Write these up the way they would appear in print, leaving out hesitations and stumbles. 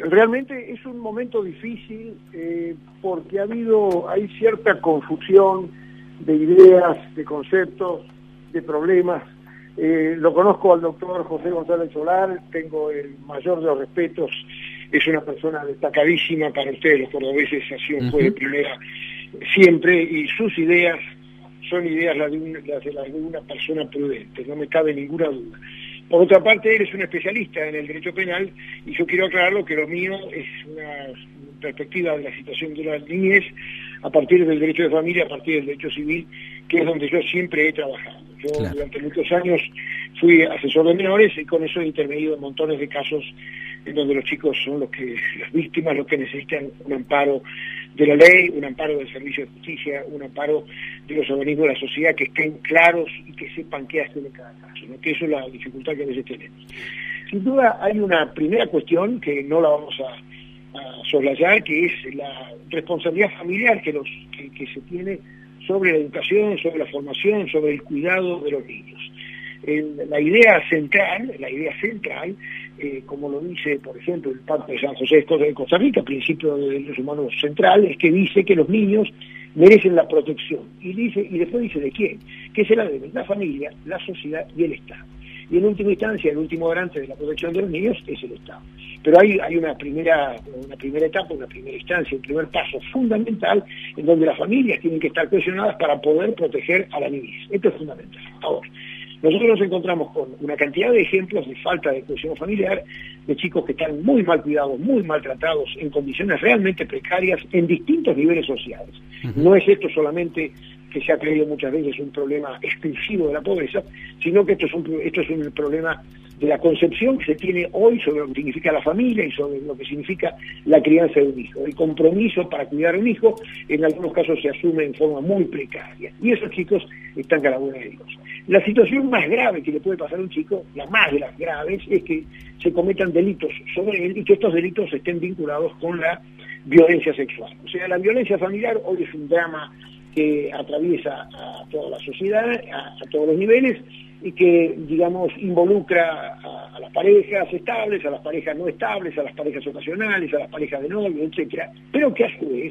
realmente es un momento difícil porque hay cierta confusión de ideas, de conceptos, de problemas. Lo conozco al doctor José González Solar, tengo el mayor de los respetos, es una persona destacadísima para ustedes los cordobeses, fue de primera siempre, y sus ideas son ideas las de una persona prudente, no me cabe ninguna duda. Por otra parte, él es un especialista en el derecho penal, y yo quiero aclararlo que lo mío es una perspectiva de la situación de la niñez a partir del derecho de familia, a partir del derecho civil, que es donde yo siempre he trabajado. Yo durante muchos años fui asesor de menores y con eso he intervenido en montones de casos en donde los chicos son las víctimas, los que necesitan un amparo de la ley, un amparo del servicio de justicia, un amparo de los organismos de la sociedad que estén claros y que sepan qué hacer en cada caso, ¿no? Que eso es la dificultad que a veces tenemos. Sin duda hay una primera cuestión que no la vamos a soslayar, que es la responsabilidad familiar que se tiene sobre la educación, sobre la formación, sobre el cuidado de los niños. La idea central, como lo dice, por ejemplo, el Pacto de San José de Costa Rica, principio de derechos humanos central, es que dice que los niños merecen la protección. Y después dice de quién, que se la deben la familia, la sociedad y el Estado. Y en última instancia, el último garante de la protección de los niños es el Estado. Pero hay una primera etapa, una primera instancia, un primer paso fundamental en donde las familias tienen que estar cohesionadas para poder proteger a la niñez. Esto es fundamental. Ahora, nosotros nos encontramos con una cantidad de ejemplos de falta de cohesión familiar, de chicos que están muy mal cuidados, muy maltratados, en condiciones realmente precarias en distintos niveles sociales. No es esto solamente que se ha creído muchas veces un problema exclusivo de la pobreza, sino que esto es un problema de la concepción que se tiene hoy sobre lo que significa la familia y sobre lo que significa la crianza de un hijo. El compromiso para cuidar a un hijo en algunos casos se asume en forma muy precaria, y esos chicos están a la buena de Dios. La situación más grave que le puede pasar a un chico, la más de las graves, es que se cometan delitos sobre él y que estos delitos estén vinculados con la violencia sexual. O sea, la violencia familiar hoy es un drama que atraviesa a toda la sociedad, a todos los niveles, y que, digamos, involucra a las parejas estables, a las parejas no estables, a las parejas ocasionales, a las parejas de novio, etcétera, pero que a su vez,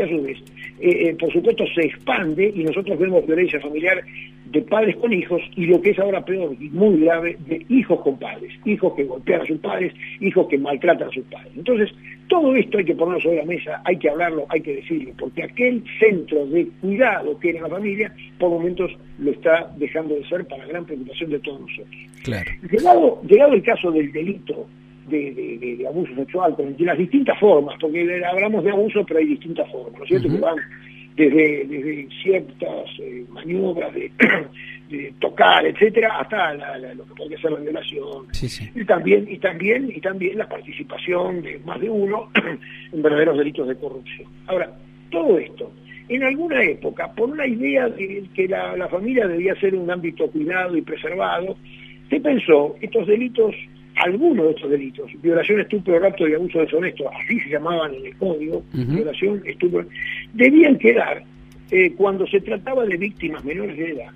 por supuesto, se expande, y nosotros vemos violencia familiar de padres con hijos, y lo que es ahora peor y muy grave, de hijos con padres, hijos que golpean a sus padres, hijos que maltratan a sus padres. Entonces, todo esto hay que ponerlo sobre la mesa, hay que hablarlo, hay que decirlo, porque aquel centro de cuidado que era la familia, por momentos lo está dejando de ser para gran preocupación de todos nosotros. Claro. Llegado el caso del delito de abuso sexual, de las distintas formas, porque hablamos de abuso, pero hay distintas formas, ¿no es cierto? Que van desde ciertas maniobras de tocar, etcétera, hasta lo que podría ser la violación. Y también la participación de más de uno en verdaderos delitos de corrupción. Ahora, todo esto, en alguna época, por una idea de que la familia debía ser un ámbito cuidado y preservado, se pensó algunos de estos delitos, violación, estupro, rapto y abuso deshonesto, así se llamaban en el código, violación, estupro, debían quedar, cuando se trataba de víctimas menores de edad,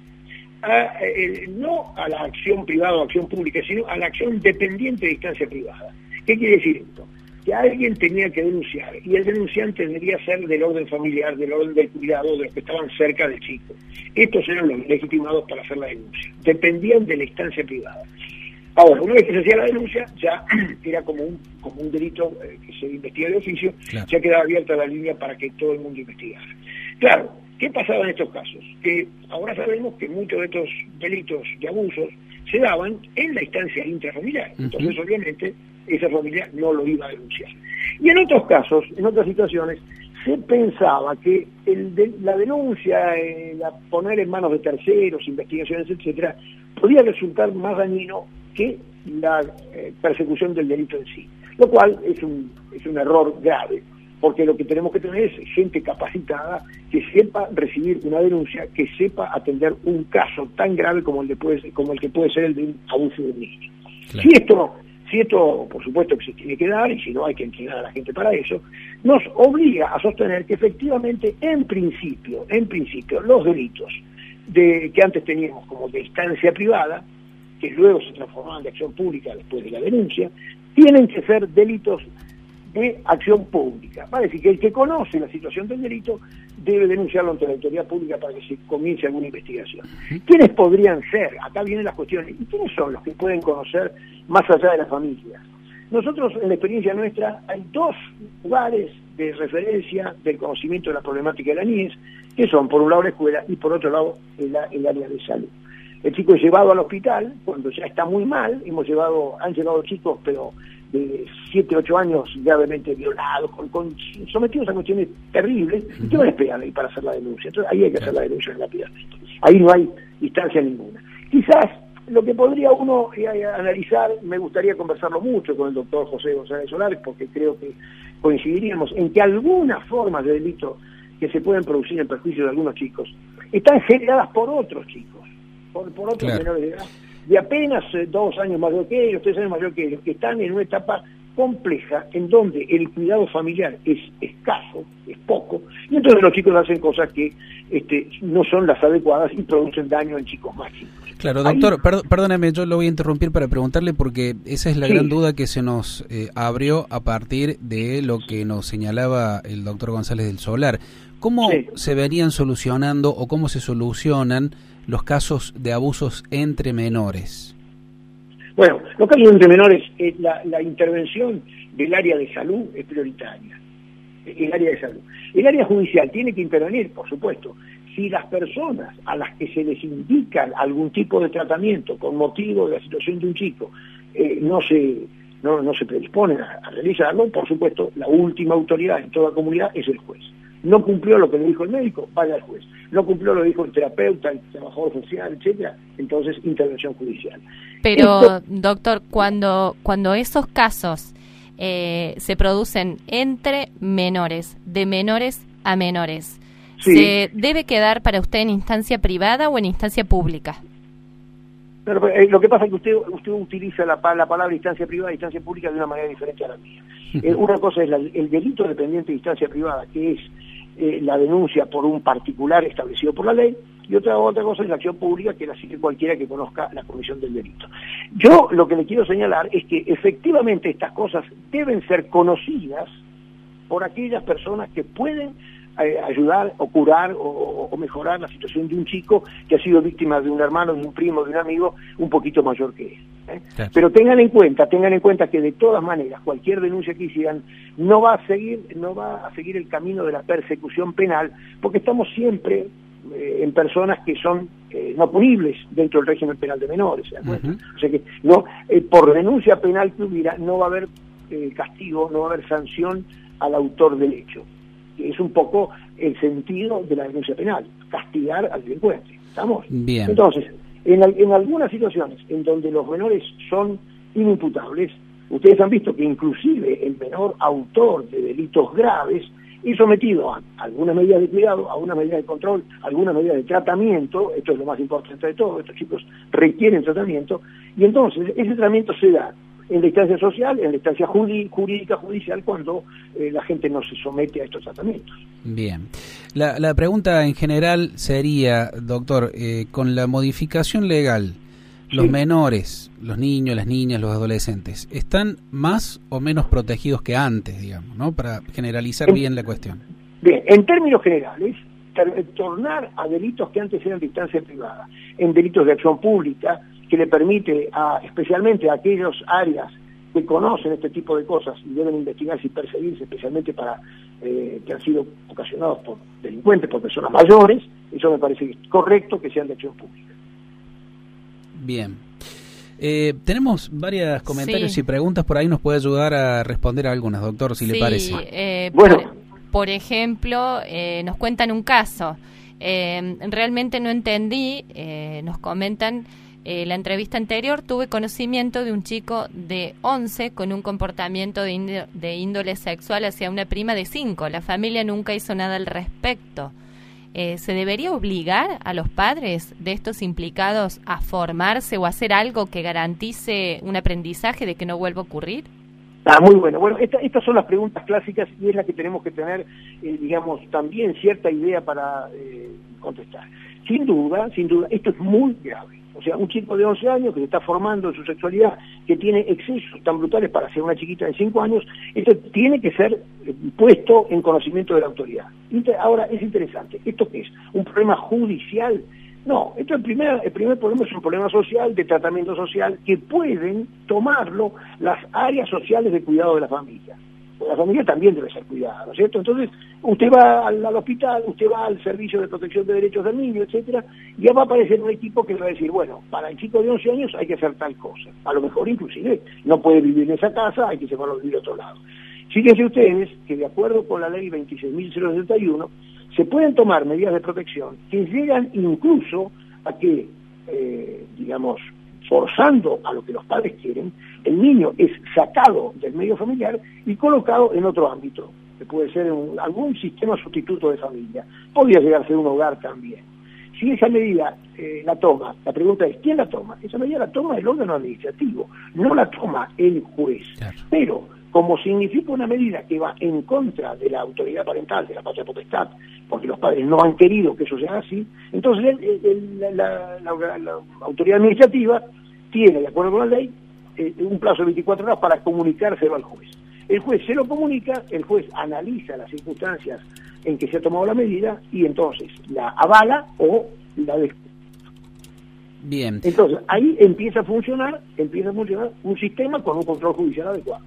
no a la acción privada o acción pública, sino a la acción dependiente de instancia privada. ¿Qué quiere decir esto? Que alguien tenía que denunciar, y el denunciante debería ser del orden familiar, del orden del cuidado, de los que estaban cerca del chico. Estos eran los legitimados para hacer la denuncia, dependían de la instancia privada. Ahora, una vez que se hacía la denuncia, ya era como un delito que se investiga de oficio, ya quedaba abierta la línea para que todo el mundo investigara. Claro, ¿qué pasaba en estos casos? Que ahora sabemos que muchos de estos delitos de abusos se daban en la instancia intrafamiliar, entonces obviamente esa familia no lo iba a denunciar. Y en otros casos, en otras situaciones, se pensaba que la denuncia, poner en manos de terceros, investigaciones, etcétera, podía resultar más dañino que la persecución del delito en sí, lo cual es un error grave, porque lo que tenemos que tener es gente capacitada que sepa recibir una denuncia, que sepa atender un caso tan grave como el que puede ser el de abuso de un niño. Claro. Si esto, por supuesto que se tiene que dar, y si no hay que entrenar a la gente para eso, nos obliga a sostener que efectivamente, en principio, los delitos que antes teníamos como de instancia privada, que luego se transformaban de acción pública después de la denuncia, tienen que ser delitos de acción pública. Va a decir que el que conoce la situación del delito debe denunciarlo ante la autoridad pública para que se comience alguna investigación. ¿Quiénes podrían ser? Acá vienen las cuestiones. ¿Y quiénes son los que pueden conocer más allá de las familias? Nosotros, en la experiencia nuestra, hay dos lugares de referencia del conocimiento de la problemática de la niñez, que son, por un lado, la escuela y, por otro lado, el área de salud. El chico es llevado al hospital cuando ya está muy mal. Han llegado chicos, pero de 7, 8 años gravemente violados, sometidos a cuestiones terribles, y que van a esperar ahí para hacer la denuncia. Entonces ahí hay que hacer la denuncia rápidamente. Ahí no hay instancia ninguna. Quizás lo que podría uno analizar, me gustaría conversarlo mucho con el doctor José González Solares, porque creo que coincidiríamos en que algunas formas de delito que se pueden producir en perjuicio de algunos chicos están generadas por otros chicos, por otros menores de edad, de apenas 2 años mayor que ellos, 3 años mayor que ellos, que están en una etapa compleja en donde el cuidado familiar es escaso, es poco, y entonces los chicos hacen cosas que no son las adecuadas y producen daño en chicos más chicos. Claro, doctor, perdóneme, yo lo voy a interrumpir para preguntarle porque esa es la gran duda que se nos abrió a partir de lo que nos señalaba el doctor González del Solar. ¿Cómo se venían solucionando o cómo se solucionan los casos de abusos entre menores? Bueno, los casos entre menores, la intervención del área de salud es prioritaria. El área de salud. El área judicial tiene que intervenir, por supuesto, si las personas a las que se les indica algún tipo de tratamiento con motivo de la situación de un chico no se predisponen a realizarlo. Por supuesto, la última autoridad en toda comunidad es el juez. No cumplió lo que le dijo el médico, vaya al juez. No cumplió lo que dijo el terapeuta, el trabajador social, etcétera, entonces intervención judicial. Pero, doctor, cuando esos casos se producen entre menores, de menores a menores, ¿se debe quedar para usted en instancia privada o en instancia pública? Pero, lo que pasa es que usted utiliza la palabra instancia privada e instancia pública de una manera diferente a la mía. Una cosa es el delito dependiente de instancia privada, que es la denuncia por un particular establecido por la ley, y otra cosa es la acción pública, que la sigue cualquiera que conozca la comisión del delito. Yo lo que le quiero señalar es que efectivamente estas cosas deben ser conocidas por aquellas personas que pueden ayudar o curar o mejorar la situación de un chico que ha sido víctima de un hermano, de un primo, de un amigo un poquito mayor que él. Claro. Pero tengan en cuenta que de todas maneras cualquier denuncia que hicieran no va a seguir el camino de la persecución penal, porque estamos siempre en personas que son no punibles dentro del régimen penal de menores, ¿se da cuenta? O sea que por denuncia penal que hubiera no va a haber castigo, no va a haber sanción al autor del hecho. Es un poco el sentido de la denuncia penal, castigar al delincuente. ¿Estamos? Bien. Entonces, en algunas situaciones en donde los menores son inimputables, ustedes han visto que inclusive el menor autor de delitos graves es sometido a algunas medidas de cuidado, a algunas medidas de control, a algunas medidas de tratamiento. Esto es lo más importante de todo. Estos chicos requieren tratamiento, y entonces ese tratamiento se da en la instancia social, en la instancia jurídica, judicial, cuando la gente no se somete a estos tratamientos. Bien. La pregunta en general sería, doctor, con la modificación legal, ¿los menores, los niños, las niñas, los adolescentes, están más o menos protegidos que antes, digamos, ¿no? Para generalizar bien la cuestión. Bien, en términos generales, tornar a delitos que antes eran de instancia privada, en delitos de acción pública, que le permite especialmente a aquellas áreas que conocen este tipo de cosas y deben investigarse y perseguirse, especialmente para que han sido ocasionados por delincuentes, por personas mayores. Eso me parece correcto que sean de acción pública. Bien. Tenemos varios comentarios y preguntas, por ahí nos puede ayudar a responder a algunas, doctor, si le parece. Bueno. Por ejemplo, nos cuentan un caso. Realmente no entendí, nos comentan... la entrevista anterior tuve conocimiento de un chico de 11 con un comportamiento de índole sexual hacia una prima de 5. La familia nunca hizo nada al respecto. ¿Se debería obligar a los padres de estos implicados a formarse o hacer algo que garantice un aprendizaje de que no vuelva a ocurrir? Muy bueno. Bueno, estas son las preguntas clásicas y es la que tenemos que tener, digamos, también cierta idea para contestar. Sin duda, esto es muy grave. O sea, un chico de 11 años que se está formando en su sexualidad, que tiene excesos tan brutales para ser una chiquita de 5 años, esto tiene que ser puesto en conocimiento de la autoridad. Ahora, es interesante, ¿esto qué es? ¿Un problema judicial? No, esto el primer problema es un problema social, de tratamiento social, que pueden tomarlo las áreas sociales de cuidado de la familia. La familia también debe ser cuidada, ¿no es cierto? Entonces, usted va al hospital, usted va al Servicio de Protección de Derechos del Niño, etcétera, y ya va a aparecer un equipo que le va a decir, bueno, para el chico de 11 años hay que hacer tal cosa. A lo mejor, inclusive, no puede vivir en esa casa, hay que llevarlo a vivir a otro lado. Fíjense ustedes que, de acuerdo con la ley 26.061, se pueden tomar medidas de protección que llegan incluso a que, digamos, forzando a lo que los padres quieren, el niño es sacado del medio familiar y colocado en otro ámbito, que puede ser algún sistema sustituto de familia. Podría llegar a ser un hogar también. Si esa medida la toma, la pregunta es, ¿quién la toma? Esa medida la toma el órgano administrativo, no la toma el juez. Claro. Pero, como significa una medida que va en contra de la autoridad parental, de la patria potestad, porque los padres no han querido que eso sea así, entonces la autoridad administrativa tiene, de acuerdo con la ley, un plazo de 24 horas para comunicárselo al juez. El juez se lo comunica, el juez analiza las circunstancias en que se ha tomado la medida y entonces la avala o la descuida. Bien. Entonces, ahí empieza a funcionar un sistema con un control judicial adecuado.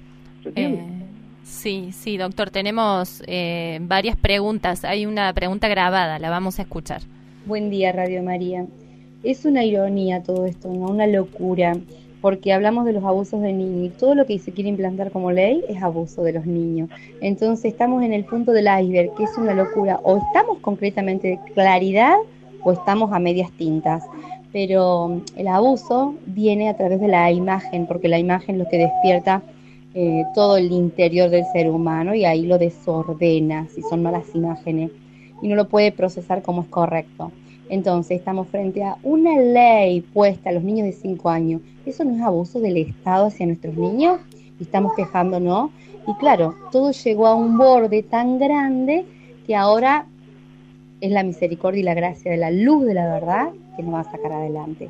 Sí, doctor, tenemos varias preguntas. Hay una pregunta grabada, la vamos a escuchar. Buen día, Radio María. Es una ironía todo esto, ¿no? Una locura, porque hablamos de los abusos de niños y todo lo que se quiere implantar como ley es abuso de los niños. Entonces estamos en el punto del iceberg, que es una locura. O estamos concretamente de claridad o estamos a medias tintas. Pero el abuso viene a través de la imagen, porque la imagen es lo que despierta todo el interior del ser humano y ahí lo desordena si son malas imágenes y no lo puede procesar como es correcto. Entonces estamos frente a una ley puesta a los niños de 5 años. ¿Eso no es abuso del Estado hacia nuestros niños? Y estamos quejándonos. Y claro, todo llegó a un borde tan grande que ahora es la misericordia y la gracia de la luz de la verdad que nos va a sacar adelante.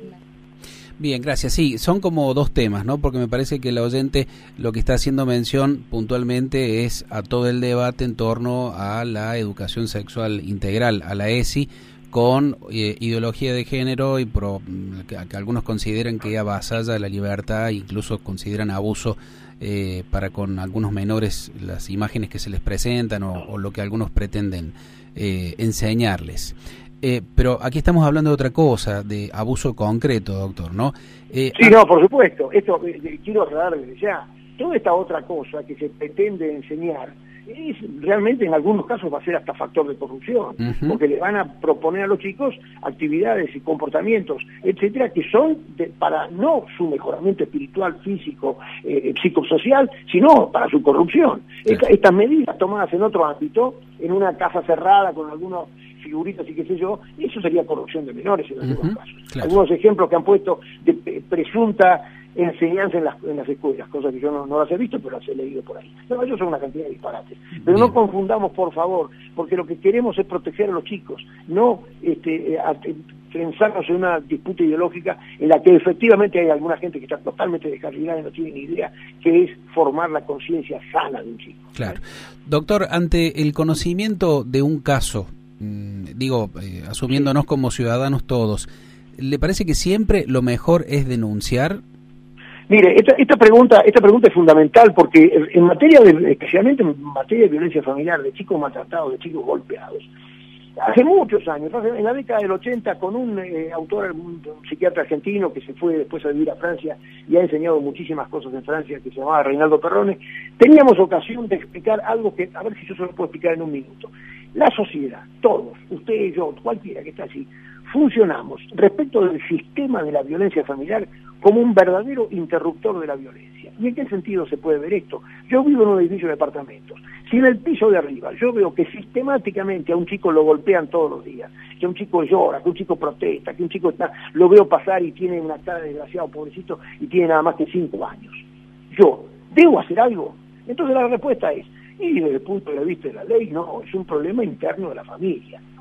Bien, gracias. Sí, son como dos temas, ¿no? Porque me parece que el oyente lo que está haciendo mención puntualmente es a todo el debate en torno a la educación sexual integral, a la ESI, con ideología de género y que algunos consideran que avasalla la libertad, incluso consideran abuso para con algunos menores las imágenes que se les presentan o lo que algunos pretenden enseñarles. Pero aquí estamos hablando de otra cosa, de abuso concreto, doctor, ¿no? Sí, no, por supuesto. Esto quiero aclarar desde ya. Toda esta otra cosa que se pretende enseñar realmente en algunos casos va a ser hasta factor de corrupción, porque le van a proponer a los chicos actividades y comportamientos, etcétera, que son para no su mejoramiento espiritual, físico, psicosocial, sino para su corrupción. Estas medidas tomadas en otro ámbito, en una casa cerrada con algunos figuritas y qué sé yo, eso sería corrupción de menores en algunos casos. Claro. Algunos ejemplos que han puesto de presunta enseñanza en las escuelas, cosas que yo no las he visto, pero las he leído por ahí. No, ellos son una cantidad de disparates. Pero no confundamos, por favor, porque lo que queremos es proteger a los chicos, no pensarnos en una disputa ideológica en la que efectivamente hay alguna gente que está totalmente descarrilada y no tiene ni idea, que es formar la conciencia sana de un chico. Claro. Doctor, ante el conocimiento de un caso, asumiéndonos como ciudadanos todos, ¿le parece que siempre lo mejor es denunciar? Mire, esta pregunta es fundamental porque especialmente en materia de violencia familiar, de chicos maltratados, de chicos golpeados, hace muchos años, en la década del 80, con un psiquiatra argentino que se fue después a vivir a Francia y ha enseñado muchísimas cosas en Francia, que se llamaba Reinaldo Perrone, teníamos ocasión de explicar algo que, a ver si yo se lo puedo explicar en un minuto. La sociedad, todos, usted, yo, cualquiera que está así, funcionamos respecto del sistema de la violencia familiar como un verdadero interruptor de la violencia. ¿Y en qué sentido se puede ver esto? Yo vivo en un edificio de departamentos. Si en el piso de arriba yo veo que sistemáticamente a un chico lo golpean todos los días, que un chico llora, que un chico protesta, que un chico lo veo pasar y tiene una cara de desgraciado, pobrecito, y tiene nada más que 5 años, ¿yo debo hacer algo? Entonces la respuesta es, y desde el punto de vista de la ley, no, es un problema interno de la familia.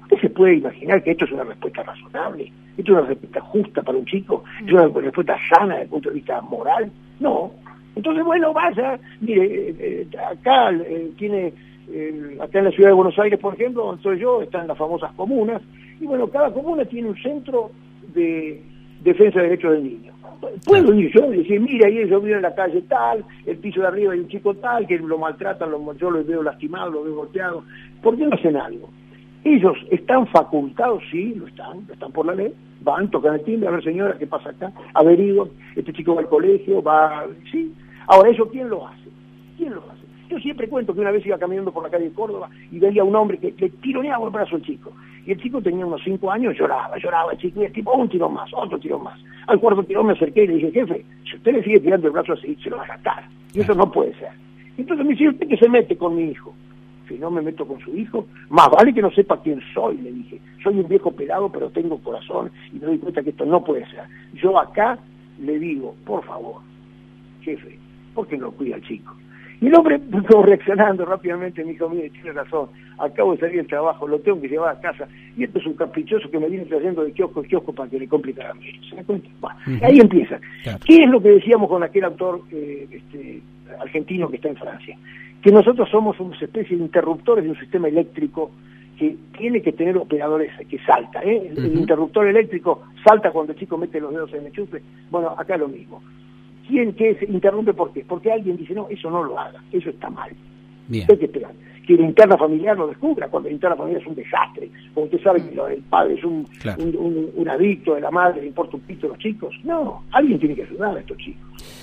¿Usted se puede imaginar que esto es una respuesta razonable? ¿Esto es una respuesta justa para un chico? ¿Es una respuesta sana desde el punto de vista moral? No. Entonces, bueno, vaya, mire, acá tiene, acá en la ciudad de Buenos Aires, por ejemplo, donde estoy yo, están las famosas comunas, y bueno, cada comuna tiene un centro de defensa de derechos del niño. Puedo ir yo y decir, mira, ahí yo vivo en la calle tal, el piso de arriba hay un chico tal, que lo maltratan, yo lo veo lastimado, lo veo golpeado. ¿Por qué no hacen algo? Ellos están facultados, sí, lo están por la ley, van, tocan el timbre, a ver señora, ¿qué pasa acá? Averiguan, este chico va al colegio, sí. Ahora, ¿eso quién lo hace? ¿Quién lo hace? Yo siempre cuento que una vez iba caminando por la calle de Córdoba y veía a un hombre que le tironeaba el brazo al chico. Y el chico tenía unos 5 años, lloraba el chico, y el tipo, un tirón más, otro tirón más. Al cuarto tirón me acerqué y le dije, jefe, si usted le sigue tirando el brazo así, se lo va a gastar. Y eso no puede ser. Entonces me dice, ¿usted qué se mete con mi hijo? Si no me meto con su hijo, más vale que no sepa quién soy, le dije. Soy un viejo pelado, pero tengo corazón y me doy cuenta que esto no puede ser. Yo acá le digo, por favor, jefe, ¿por qué no cuida al chico? Y el hombre, como reaccionando rápidamente, me dijo, mire, tiene razón, acabo de salir del trabajo, lo tengo que llevar a casa, y esto es un caprichoso que me viene trayendo de kiosco en kiosco para que le compre caramelo. ¿Se da cuenta? Bueno, ahí empieza. Claro. ¿Qué es lo que decíamos con aquel autor argentino que está en Francia? Que nosotros somos una especie de interruptores de un sistema eléctrico que tiene que tener operadores que salta. El interruptor eléctrico salta cuando el chico mete los dedos en el enchufe. Bueno, acá lo mismo. ¿Quién que se interrumpe? ¿Por qué? Porque alguien dice, no, eso no lo haga, eso está mal. Bien. Hay que esperar. Que la interna familiar lo descubra, cuando la interna familiar es un desastre, cuando usted sabe que el padre es un adicto, de la madre le importa un pito a los chicos. No, alguien tiene que ayudar a estos chicos.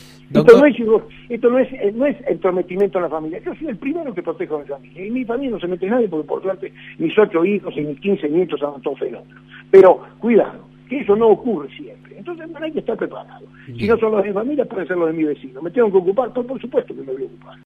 Esto no es entrometimiento en la familia. Yo soy el primero que protejo a mi familia. Y mi familia no se mete nadie porque, por suerte, mis 8 hijos y mis 15 nietos son todos fenómenos. Pero, cuidado, que eso no ocurre siempre. Entonces, hay que estar preparado. Si no son los de mi familia, pueden ser los de mi vecino. ¿Me tengo que ocupar? Por supuesto que me voy a ocupar.